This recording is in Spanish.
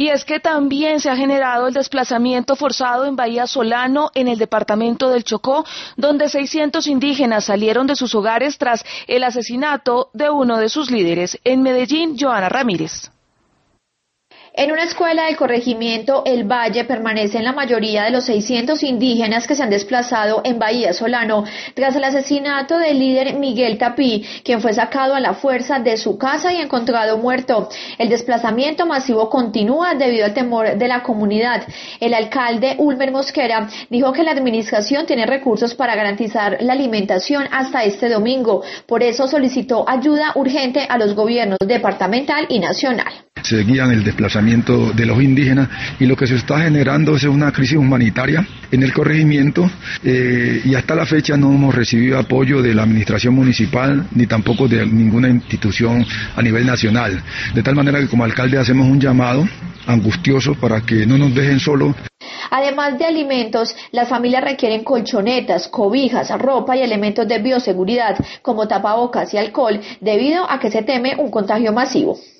Y es que también se ha generado el desplazamiento forzado en Bahía Solano, en el departamento del Chocó, donde 600 indígenas salieron de sus hogares tras el asesinato de uno de sus líderes. En Medellín, Joana Ramírez. En una escuela del corregimiento El Valle permanecen la mayoría de los 600 indígenas que se han desplazado en Bahía Solano tras el asesinato del líder Miguel Tapí, quien fue sacado a la fuerza de su casa y encontrado muerto. El desplazamiento masivo continúa debido al temor de la comunidad. El alcalde Ulmer Mosquera dijo que la administración tiene recursos para garantizar la alimentación hasta este domingo. Por eso solicitó ayuda urgente a los gobiernos departamental y nacional. Seguían el desplazamiento de los indígenas y lo que se está generando es una crisis humanitaria en el corregimiento y hasta la fecha no hemos recibido apoyo de la administración municipal ni tampoco de ninguna institución a nivel nacional. De tal manera que como alcalde hacemos un llamado angustioso para que no nos dejen solos. Además de alimentos, las familias requieren colchonetas, cobijas, ropa y elementos de bioseguridad como tapabocas y alcohol debido a que se teme un contagio masivo.